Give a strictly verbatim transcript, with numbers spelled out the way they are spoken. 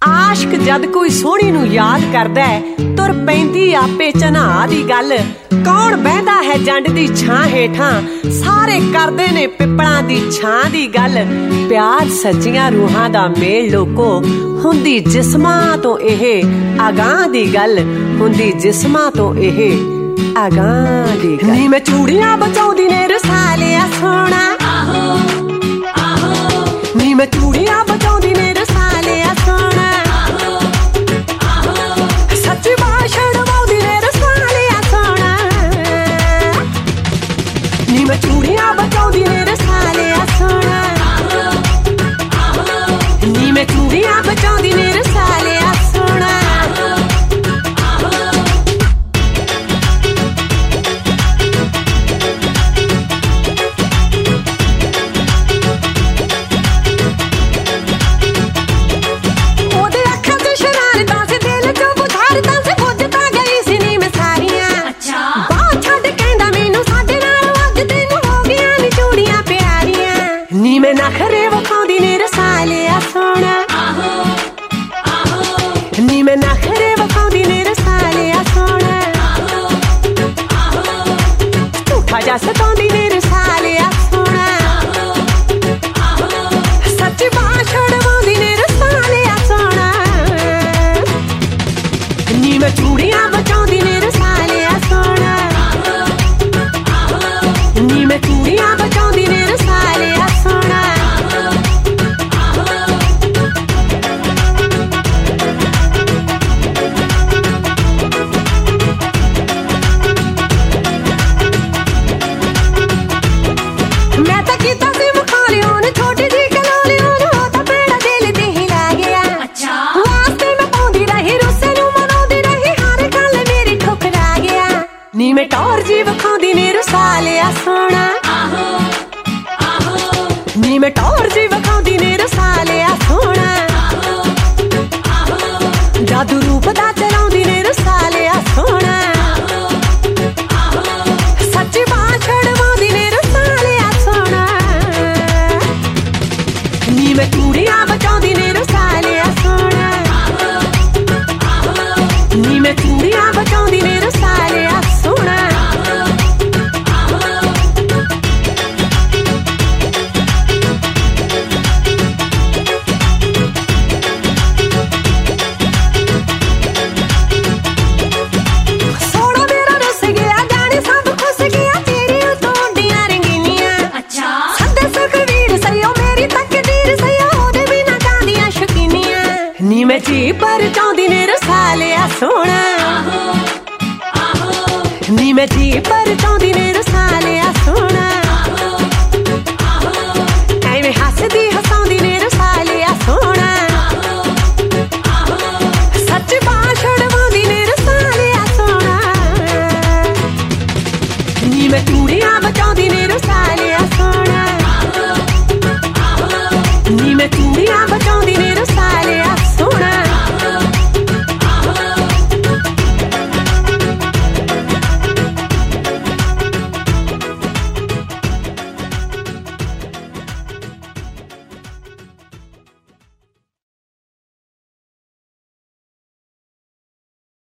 ਆਸ਼ਕ ਜਦ ਕੋਈ ਸੋਹਣੀ ਨੂੰ ਯਾਦ ਕਰਦਾ ਤੁਰ ਪੈਂਦੀ ਆਪੇ ਚਨਾਹ ਦੀ ਗੱਲ। ਕੌਣ ਬਹਿੰਦਾ ਹੈ ਜੰਡ ਦੀ ਛਾਂ ਹੇਠਾਂ, ਸਾਰੇ ਕਰਦੇ ਨੇ ਪਿੱਪਲਾਂ ਦੀ ਛਾਂ ਦੀ ਗੱਲ। ਪਿਆਰ ਸੱਚੀਆਂ ਰੂਹਾਂ ਦਾ ਮੇਲ ਲੋਕੋ, ਹੁੰਦੀ ਜਿਸਮਾਂ ਤੋਂ ਇਹ ਅਗਾਂਹ ਦੀ ਗੱਲ, ਹੁੰਦੀ ਜਿਸਮਾਂ ਤੋਂ ਇਹ ਅਗਾਂਹ ਦੀ ਗੱਲ। ਨੀ ਮੈਂ ਚੂੜੀਆਂ ਬਚਾਉਂਦੀ ਨੇ ਰਸਾਲਿਆ ਸੋਹਣਾ, ਨੀ ਮੈਂ ਚੂੜੀਆਂ ਬਚਾਉਂਦੀ ਨੇ ਰਸਾਲਿਆ ਸੋਹਣਾ। ਸੱਚੀ ਬਾਸ਼ੜ ਵਾਉਂਦੀ ਨੇ ਰਸਾਲਿਆ ਸੋਹਣਾ, ਨੀ ਮੈਂ ਚੂੜੀਆਂ ਬਚਾਉਂਦੀ ਨੇ ਰਸਾਲਿਆ ਸੋਹਣਾ, ਨੀ ਮੈਂ ਚੂੜੀਆਂ ਬਚਾਉਂਦੀ ਨੇ ਰਸਾਲਿਆ ਸੋਹਣਾ। ਨੀ ਮੈਂ ਨਖਰੇ ਵਿਖਾਉਂਦੀ ਨੇ ਰਸਾਲਿਆ ਸੋਹਣਾ, ਨੀ ਮੈਂ ਨਖਰੇ ਵਿਖਾਉਂਦੀ ਨੇ ਰਸਾਲਿਆ ਸੋਹਣਾ। ਝੂਠਾ ਜਾ ਸਤਾਉਂਦੀ ਨੇ ਰਸਾਲਿਆ ਸੋਹਣਾ, ਸੱਚੀ ਬਾਸ਼ੜ ਵਾਉਂਦੀ ਨੇ ਰਸਾਲਿਆ ਸੋਹਣਾ। ਨੀ ਮੈਂ ਚੂੜੀਆਂ ਬਚਾਉਂਦੀ ਨੇ ਰਸਾਲਿਆ ਸੋਹਣਾ, ਨੀ ਮੈਂ ਚੂੜੀਆਂ ਬਚਾਉਂਦੀ ਨੇ ਰਸਾਲਿਆ ਸੋਹਣਾ। ਮੈਂ ਤਾਂ ਕੀਤਾ ਸੀ ਮੁਖਾਲਿਓ ਨੇ ਛੋਟੀ ਜੀ ਕਲੋਲੀਓ ਨੂੰ, ਉਹ ਤਾਂ ਬੇੜਾ ਦਿਲ ਤੇ ਹੀ ਲੈ ਗਿਆ। ਵਾਸਤੇ ਮੈਂ ਪਾਉਂਦੀ ਰਹੀ ਰੁੱਸੇ ਨੂੰ ਮਨਾਉਂਦੀ ਰਹੀ, ਹਰ ਗੱਲ ਮੇਰੀ ਠੁਕਰਾ ਗਿਆ। ਨੀ ਮੈਂ ਟੌਰ ਜੀ ਵਿਖਾਉਂਦੀ ਨੇ ਰਸਾਲਿਆ ਸੋਹਣਾ, ਨੀ ਮੈਂ ਟੌਰ ਜੀ ਵਿਖਾਉਂਦੀ ਨੇ ਰਸਾਲਿਆ ਸੋਹਣਾ। ਜਾਦੂ ਰੂਪ ਦਾ ਚਲਾਉਂਦੀ ਨੇ ਰਸਾਲਿਆ ਸੋਹਣਾ, ਸੱਚੀ ਬਾਸ਼ੜ ਵਾਉਂਦੀ ਨੇ ਰਸਾਲਿਆ ਸੋਹਣਾ। ਨੀ ਮੈਂ ਚੂੜੀਆਂ ਬਚਾਉਂਦੀ ਨੇ ਰਸਾਲਿਆ ਸੋਹਣਾ, ਨੀ ਮੈਂ ਚੂੜੀਆਂ ਬਚਾਉਂਦੀ ਨੇ ਰਸਾਲਿਆ ਸੋਹਣਾ। ਨੀ ਮੈਂ ਜੀ ਪਰ ਚਾਉਂਦੀ ਨੇ ਰਸਾਲਿਆ ਸੋਹਣਾ, ਨੀ ਮੈਂ ਜੀ ਪਰ ਚਾਉਂਦੀ ਨੇ ਰਸਾਲਿਆ